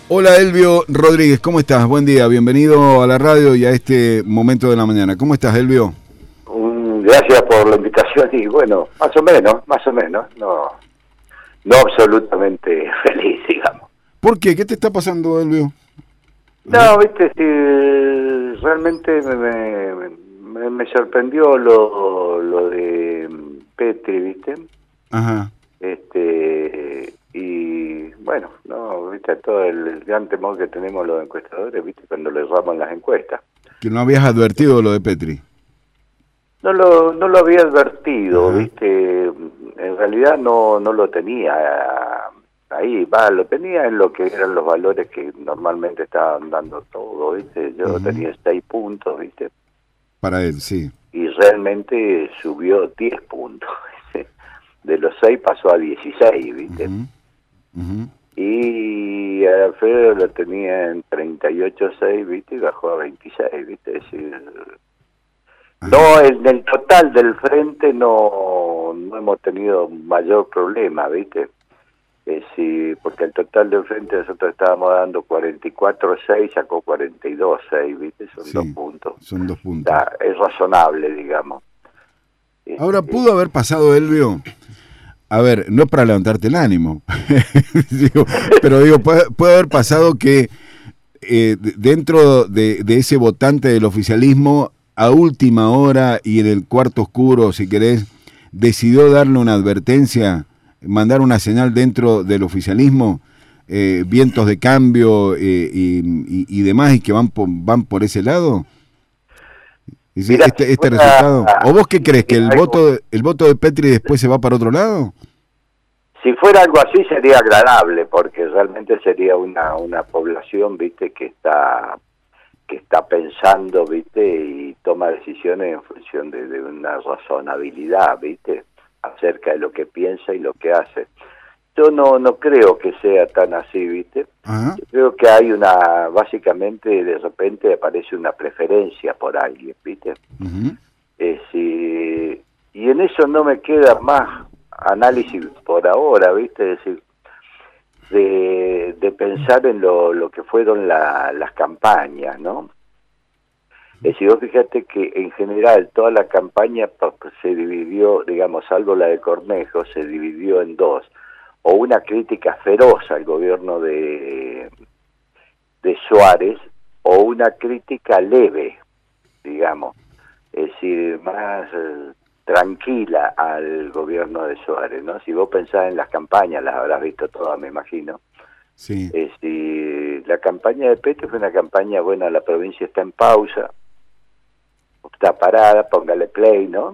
Hola Elvio Rodríguez, ¿cómo estás? Buen día, bienvenido a la radio y a este momento de la mañana. ¿Cómo estás, Elvio? Gracias por la invitación y bueno, más o menos, no absolutamente feliz, digamos. ¿Por qué? ¿Qué te está pasando, Elvio? No, viste, sí, realmente me sorprendió lo de Petri, viste. Ajá. Y bueno, no, viste, todo el gran temor que tenemos los encuestadores, viste, cuando le erramos las encuestas. Que no habías advertido lo de Petri. No lo había advertido, Ajá. viste, en realidad no lo tenía ahí, lo tenía en lo que eran los valores que normalmente estaban dando todo, viste, yo tenía 6 puntos, viste. Para él, sí. Y realmente subió 10 puntos, ¿viste? De los 6 pasó a 16, viste. Y a Alfredo lo tenía en 38.6, viste, y bajó a 26, viste, es decir... No, en el total del frente no hemos tenido mayor problema, ¿viste? Sí, porque el total del frente nosotros estábamos dando 44.6, sacó 42.6, ¿viste? Son 2 puntos. Son 2 puntos. Es razonable, digamos. Ahora, ¿pudo haber pasado, Elvio? A ver, no es para levantarte el ánimo, pero puede haber pasado que dentro de ese votante del oficialismo, a última hora y en el cuarto oscuro, si querés, decidió darle una advertencia, mandar una señal dentro del oficialismo, vientos de cambio y demás, y que van por ese lado. Mirá, este resultado. ¿O vos qué crees, que el voto de Petri después se va para otro lado? Si fuera algo así sería agradable, porque realmente sería una población, viste, que está pensando, viste, y toma decisiones en función de una razonabilidad, viste, acerca de lo que piensa y lo que hace. Yo no creo que sea tan así, viste. Yo creo que hay básicamente de repente aparece una preferencia por alguien, viste. Y en eso no me queda más análisis por ahora, viste, es decir, de pensar en lo que fueron las campañas, ¿no? Es decir, vos fíjate que en general toda la campaña se dividió, digamos, salvo la de Cornejo, se dividió en dos. O una crítica feroz al gobierno de Suárez, o una crítica leve, digamos, es decir, más tranquila al gobierno de Suárez, ¿no? Si vos pensás en las campañas, las habrás visto todas, me imagino. Sí. La campaña de Petro fue una campaña, bueno, la provincia está en pausa, está parada, póngale play, ¿no?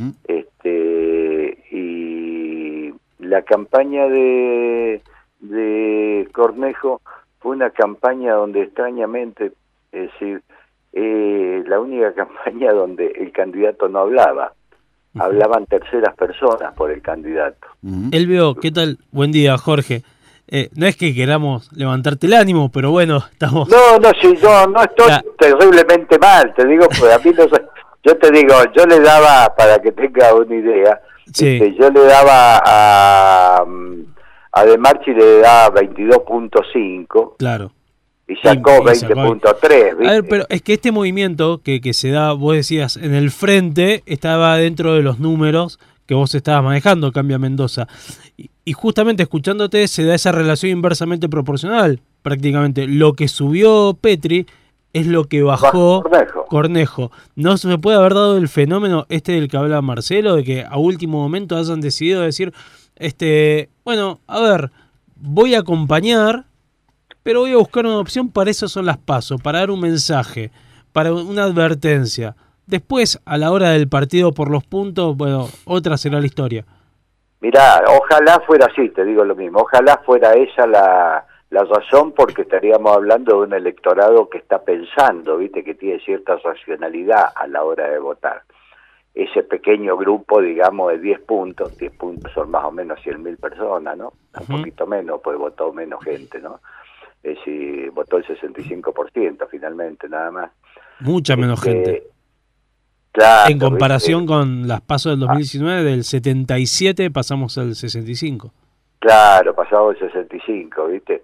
Y la campaña de Cornejo fue una campaña donde extrañamente, es decir, la única campaña donde el candidato no hablaba. Hablaban terceras personas por el candidato. Elvio, ¿qué tal? Buen día, Jorge. No es que queramos levantarte el ánimo, pero bueno, estamos... Sí, yo no estoy terriblemente mal, te digo, pues a mí no sé. Yo te digo, yo le daba, para que tenga una idea, sí. Yo le daba a De Marchi le daba 22.5. Claro. Y sacó 20.3, ¿viste? A ver, pero es que este movimiento que se da, vos decías, en el frente, estaba dentro de los números que vos estabas manejando, Cambia Mendoza. Y justamente escuchándote se da esa relación inversamente proporcional, prácticamente. Lo que subió Petri es lo que bajó Cornejo. ¿No se me puede haber dado el fenómeno del que habla Marcelo, de que a último momento hayan decidido decir, bueno, a ver, voy a acompañar, pero voy a buscar una opción, para eso son las PASO, para dar un mensaje, para una advertencia. Después, a la hora del partido por los puntos, bueno, otra será la historia. Mirá, ojalá fuera así, te digo lo mismo, ojalá fuera esa la razón, porque estaríamos hablando de un electorado que está pensando, viste, que tiene cierta racionalidad a la hora de votar. Ese pequeño grupo, digamos, de 10 puntos son más o menos 100.000 personas, ¿no? Un poquito menos, pues votó menos gente, ¿no? Es decir, votó el 65% finalmente, nada más. Mucha menos gente. Claro, en comparación con las PASO del 2019, del 77 pasamos al 65. Claro, pasamos el 65, ¿viste?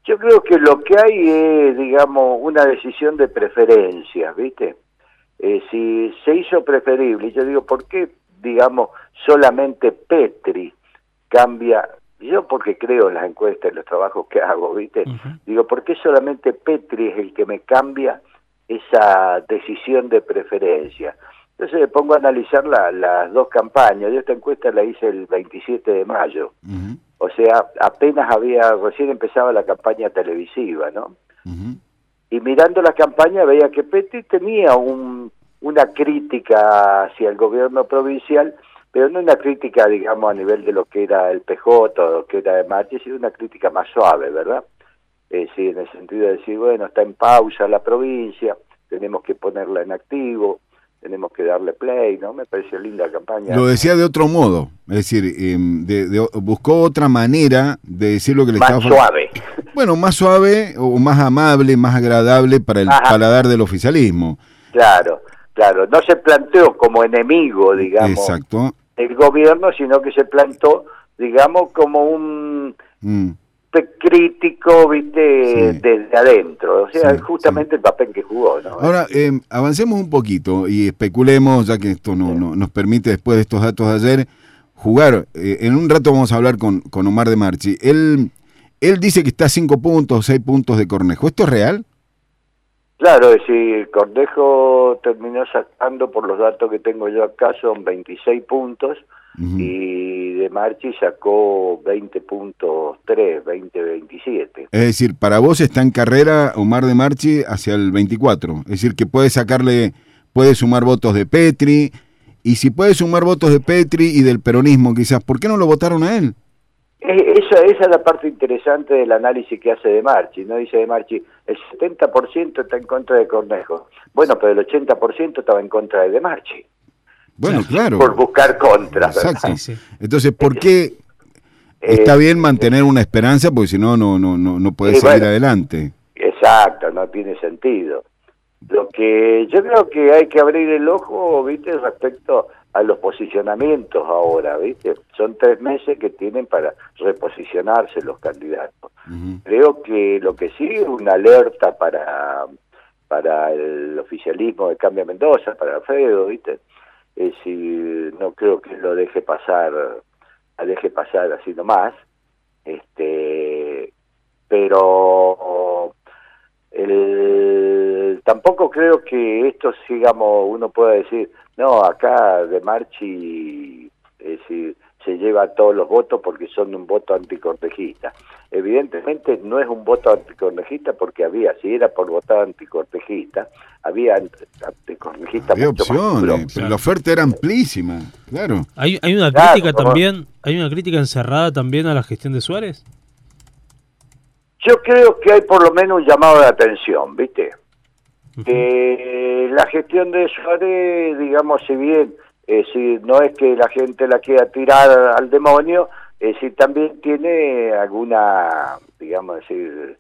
Yo creo que lo que hay es, digamos, una decisión de preferencias, ¿viste? Si se hizo preferible, yo digo, ¿por qué, digamos, solamente Petri cambia? Yo porque creo en las encuestas, en los trabajos que hago, ¿viste? Digo, ¿por qué solamente Petri es el que me cambia esa decisión de preferencia? Entonces me pongo a analizar las dos campañas. Yo esta encuesta la hice el 27 de mayo. O sea, recién empezaba la campaña televisiva, ¿no? Y mirando la campaña veía que Petri tenía una crítica hacia el gobierno provincial, pero no una crítica, digamos, a nivel de lo que era el PJ o lo que era de Marchi, sino una crítica más suave, ¿verdad? Sí, en el sentido de decir, bueno, está en pausa la provincia, tenemos que ponerla en activo, tenemos que darle play, ¿no? Me pareció linda campaña. Lo decía de otro modo, es decir, buscó otra manera de decir lo que le más estaba... Más suave. Bueno, más suave o más amable, más agradable para el paladar del oficialismo. Claro, no se planteó como enemigo, digamos, exacto, del gobierno, sino que se plantó, digamos, como un crítico, ¿viste? Sí. Desde adentro, o sea, sí, justamente el papel que jugó, ¿no? Ahora, avancemos un poquito y especulemos, ya que esto no nos permite, después de estos datos de ayer, jugar. En un rato vamos a hablar con Omar de Marchi. Él dice que está a 5 puntos, 6 puntos de Cornejo. ¿Esto es real? Claro, es decir, Cornejo terminó sacando, por los datos que tengo yo acá, son 26 puntos, y de Marchi sacó 20.3, 20-27. Es decir, para vos está en carrera Omar de Marchi hacia el 24, es decir, que puede sumar votos de Petri, y si puede sumar votos de Petri y del peronismo quizás, ¿por qué no lo votaron a él? Esa es la parte interesante del análisis que hace de Marchi, ¿no? Dice de Marchi, el 70% está en contra de Cornejo. Bueno, pero el 80% estaba en contra de Marchi. Bueno, claro. Por buscar contras. Exacto. Sí. Entonces, ¿por qué está bien mantener una esperanza? Porque si no, no puede seguir adelante. Exacto, no tiene sentido. Lo que yo creo que hay que abrir el ojo, ¿viste? Respecto a los posicionamientos ahora, ¿viste? Son 3 meses que tienen para reposicionarse los candidatos. Creo que lo que sí es una alerta para el oficialismo de Cambia Mendoza, para Alfredo, ¿viste? Es decir, no creo que lo deje pasar así nomás, pero tampoco creo que esto, sigamos, uno pueda decir, no, acá de Marchi, es decir, se lleva todos los votos porque son un voto anticortejista. Evidentemente no es un voto anticortejista porque si era por votar anticortejista, había anticortejistas. Había opciones, pero la oferta era amplísima, claro. ¿Hay una crítica también, hay una crítica encerrada también a la gestión de Suárez? Yo creo que hay por lo menos un llamado de atención, ¿viste? La gestión de Suárez, digamos, si bien si no es que la gente la quiera tirar al demonio, si también tiene alguna, digamos, decir,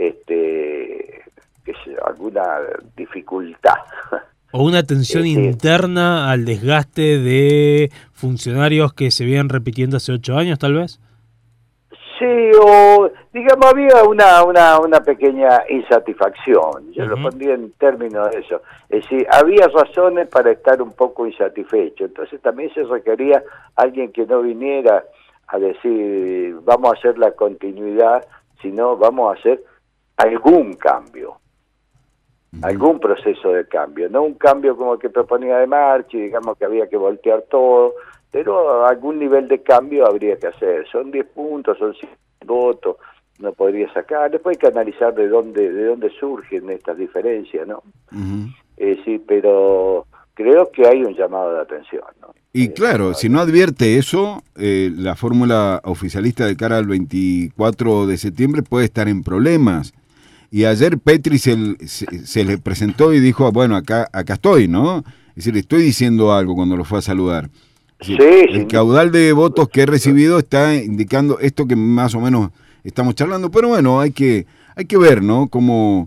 alguna dificultad. O una tensión interna al desgaste de funcionarios que se vienen repitiendo hace 8 años, tal vez. Sí, o digamos había una pequeña insatisfacción, yo lo pondría en términos de eso, es decir, había razones para estar un poco insatisfecho, entonces también se requería alguien que no viniera a decir vamos a hacer la continuidad, sino vamos a hacer algún cambio, algún proceso de cambio, no un cambio como el que proponía de Marchi, digamos que había que voltear todo, pero algún nivel de cambio habría que hacer. Son 10 puntos, son 100 votos, no podría sacar. Después hay que analizar de dónde surgen estas diferencias, ¿no? Sí, pero creo que hay un llamado de atención, ¿no? Y claro, si no advierte eso, la fórmula oficialista de cara al 24 de septiembre puede estar en problemas. Y ayer Petri se le presentó y dijo, bueno, acá estoy, ¿no? Es decir, estoy diciendo algo cuando lo fue a saludar. Sí, el caudal de votos que he recibido está indicando esto que más o menos estamos charlando, pero bueno, hay que ver, ¿no? Cómo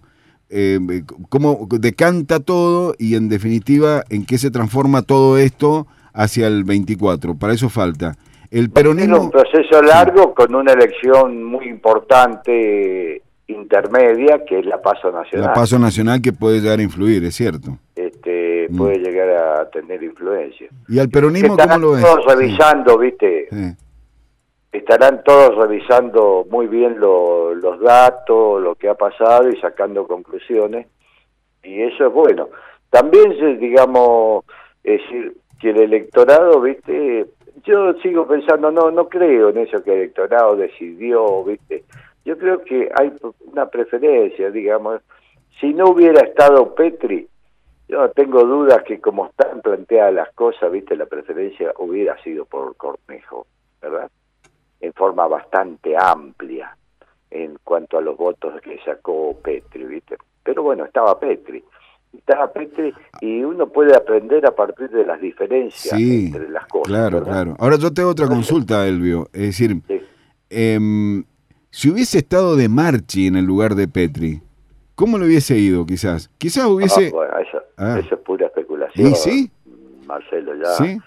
decanta todo y en definitiva en qué se transforma todo esto hacia el 24. Para eso falta. El peronismo... Es un proceso largo con una elección muy importante intermedia, que es la Paso Nacional. La Paso Nacional, que puede llegar a influir, es cierto. Puede llegar a tener influencia. ¿Y al peronismo cómo lo ves? Todos revisando, ¿viste? Sí. Estarán todos revisando muy bien los datos, lo que ha pasado y sacando conclusiones, y eso es bueno. También, digamos, es decir, que el electorado, ¿viste? Yo sigo pensando, no creo en eso que el electorado decidió, ¿viste? Yo creo que hay una preferencia, digamos. Si no hubiera estado Petri, yo no tengo dudas que como están planteadas las cosas, ¿viste? La preferencia hubiera sido por Cornejo, ¿verdad? En forma bastante amplia en cuanto a los votos que sacó Petri, ¿viste? Pero bueno, estaba Petri y uno puede aprender a partir de las diferencias entre las cosas. Claro, ¿verdad? claro. Ahora yo tengo otra consulta, Elvio. Es decir, si hubiese estado De Marchi en el lugar de Petri, ¿cómo le hubiese ido quizás? Quizás hubiese... Bueno, eso es pura especulación. ¿Y sí? Marcelo, ya. ¿Sí?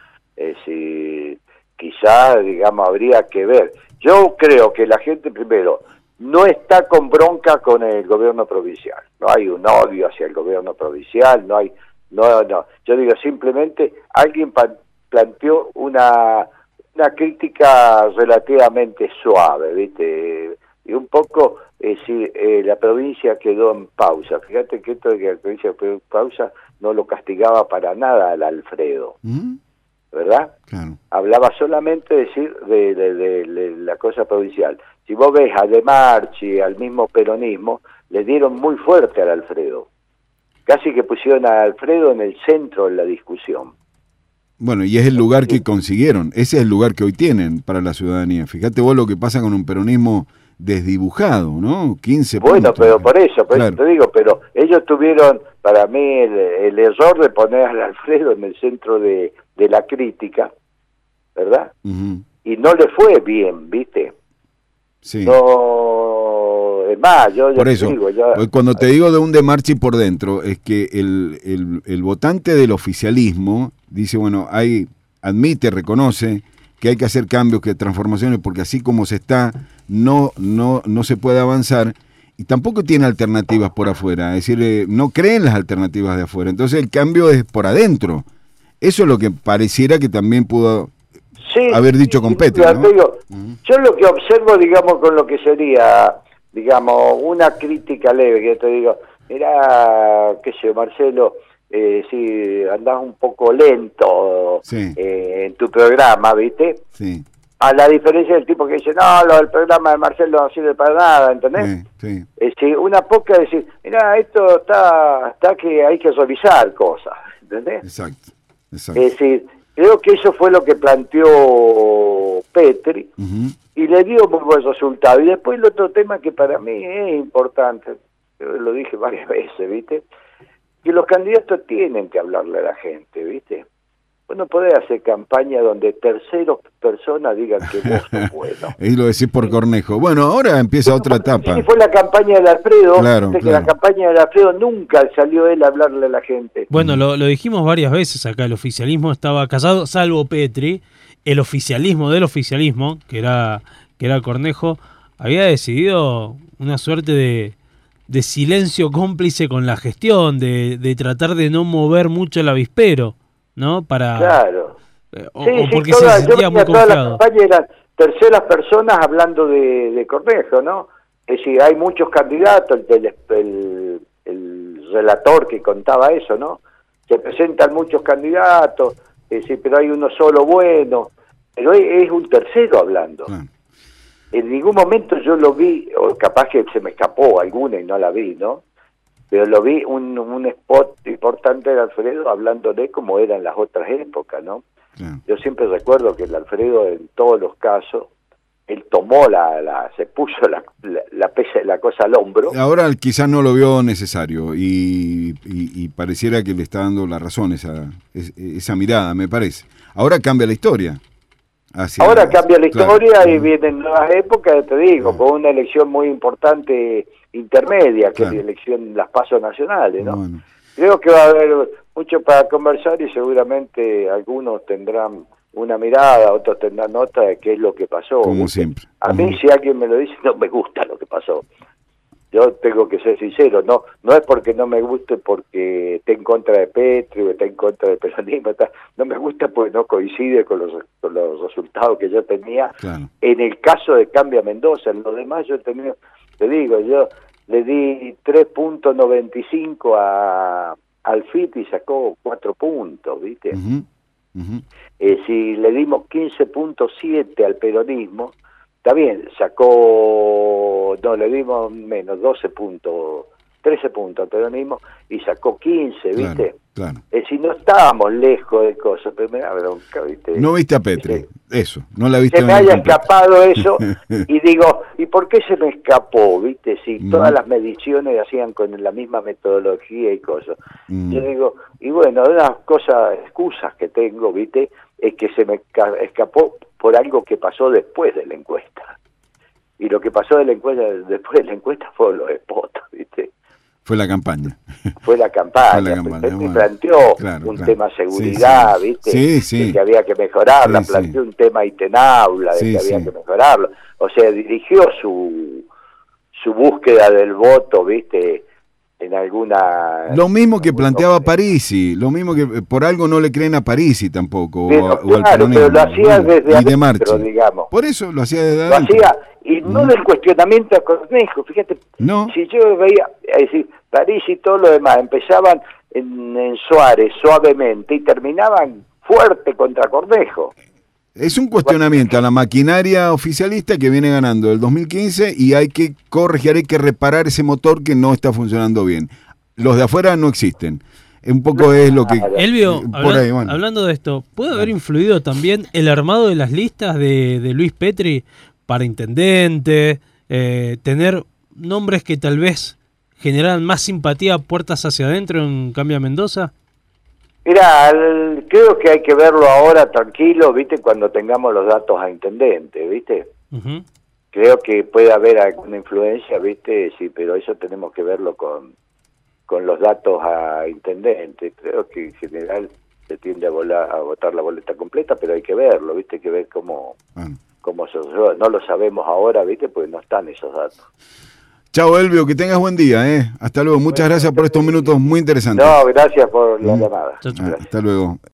Si quizás, digamos, habría que ver. Yo creo que la gente, primero, no está con bronca con el gobierno provincial. No hay un odio hacia el gobierno provincial, no. Yo digo, simplemente alguien planteó una crítica relativamente suave, ¿viste? Y un poco, la provincia quedó en pausa. Fíjate que esto de que la provincia quedó en pausa no lo castigaba para nada al Alfredo. ¿Verdad? Claro. Hablaba solamente de la cosa provincial. Si vos ves a De Marchi, al mismo peronismo, le dieron muy fuerte al Alfredo. Casi que pusieron a Alfredo en el centro de la discusión. Bueno, y es el lugar que consiguieron. Ese es el lugar que hoy tienen para la ciudadanía. Fíjate vos lo que pasa con un peronismo desdibujado, ¿no? 15 puntos. Bueno, pero por eso te digo, pero ellos tuvieron, para mí, el error de poner al Alfredo en el centro de la crítica, ¿verdad? Y no le fue bien, ¿viste? Sí. No, es más, yo por eso, digo, cuando te digo de un De Marchi por dentro, es que el votante del oficialismo dice, bueno, admite, reconoce que hay que hacer cambios, que transformaciones, porque así como se está, no se puede avanzar, y tampoco tiene alternativas por afuera, es decir, no creen las alternativas de afuera, entonces el cambio es por adentro. Eso es lo que pareciera que también pudo haber dicho con Petri, ¿no? Digo, yo lo que observo, digamos, con lo que sería, digamos, una crítica leve, que te digo, mirá, qué sé yo, Marcelo, si andás un poco lento en tu programa, ¿viste? Sí. A la diferencia del tipo que dice, no, lo del programa de Marcelo no sirve para nada, ¿entendés? Sí. Una poca decir, mirá, esto está que hay que revisar cosas, ¿entendés? Exacto. Es decir, creo que eso fue lo que planteó Petri y le dio muy buen resultado. Y después el otro tema que para mí es importante, yo lo dije varias veces, ¿viste? Que los candidatos tienen que hablarle a la gente, ¿viste? Vos no podés hacer campaña donde terceros personas digan que vos sos bueno. Y lo decís por Cornejo. Bueno, ahora empieza otra etapa. Sí, fue la campaña del Alfredo. Claro. Que la campaña del Alfredo nunca salió él a hablarle a la gente. Bueno, lo dijimos varias veces acá. El oficialismo estaba casado, salvo Petri. El oficialismo del oficialismo, que era Cornejo, había decidido una suerte de silencio cómplice con la gestión, de tratar de no mover mucho el avispero, ¿no? Claro. O porque se sentía muy toda la confiado. campaña eran terceras personas hablando de Cornejo, ¿no? Es decir, hay muchos candidatos, el relator que contaba eso, ¿no? Se presentan muchos candidatos, es decir, pero hay uno solo bueno, pero es un tercero hablando. En ningún momento yo lo vi, o capaz que se me escapó alguna y no la vi, ¿no? Pero lo vi un spot importante de Alfredo hablándole como era en las otras épocas, ¿no? Yo siempre recuerdo que el Alfredo en todos los casos, él tomó se puso la cosa al hombro. Ahora quizás no lo vio necesario y pareciera que le está dando la razón esa mirada, me parece. Ahora cambia la historia. Ahora cambia la historia y vienen nuevas épocas, te digo, con una elección muy importante intermedia, que es la elección, las pasos nacionales, ¿no? Bueno. Creo que va a haber mucho para conversar y seguramente algunos tendrán una mirada, otros tendrán otra de qué es lo que pasó. Como siempre. A mí, si alguien me lo dice, no me gusta lo que pasó. Yo tengo que ser sincero, no es porque no me guste, porque esté en contra de Petri o esté en contra del peronismo, no me gusta porque no coincide con los resultados que yo tenía. Claro. En el caso de Cambia Mendoza, en lo demás yo tenía, te digo, yo le di 3.95 al FIT y sacó 4 puntos, ¿viste? Si le dimos 15.7 al peronismo, está bien, le dimos menos, 13 puntos al peronismo y sacó 15, ¿viste? Claro. Si no estábamos lejos de cosas, pero me da bronca, ¿viste? No viste a Petri, eso, no la viste. Se me haya escapado eso, y digo, ¿y por qué se me escapó, viste? Si todas las mediciones hacían con la misma metodología y cosas. Yo digo, y bueno, unas excusas que tengo, viste, es que se me escapó por algo que pasó después de la encuesta. Y lo que pasó después de la encuesta fueron los spots, ¿viste? Fue la campaña. Fue la campaña. Bueno, planteó un tema seguridad, ¿viste? Sí. De que había que mejorarla, planteó un tema Itenaula, de que había que mejorarlo. O sea, dirigió su búsqueda del voto, ¿viste? En alguna... Lo mismo que planteaba Parisi, lo mismo que por algo no le creen a Parisi tampoco, o al claro, pero lo hacía desde adentro, digamos. Por eso lo hacía desde adentro. Lo hacía, y no del cuestionamiento a Cornejo, fíjate, si yo veía, es decir, Parisi y todo lo demás, empezaban en Suárez suavemente y terminaban fuerte contra Cornejo. Es un cuestionamiento a la maquinaria oficialista que viene ganando el 2015 y hay que corregir, hay que reparar ese motor que no está funcionando bien. Los de afuera no existen. Un poco es lo que... Elvio, hablando de esto, ¿puede haber influido también el armado de las listas de Luis Petri para intendente, tener nombres que tal vez generaran más simpatía puertas hacia adentro en Cambia Mendoza? Mira, creo que hay que verlo ahora tranquilo, ¿viste? Cuando tengamos los datos a intendente, ¿viste? Creo que puede haber alguna influencia, ¿viste? Sí, pero eso tenemos que verlo con los datos a intendente. Creo que en general se tiende a votar la boleta completa, pero hay que verlo, ¿viste? Hay que ver cómo no lo sabemos ahora, ¿viste? Porque no están esos datos. Chao, Elvio, que tengas buen día, ¿eh? Hasta luego. Muchas gracias por estos minutos muy interesantes. No, gracias por la llamada. Hasta luego.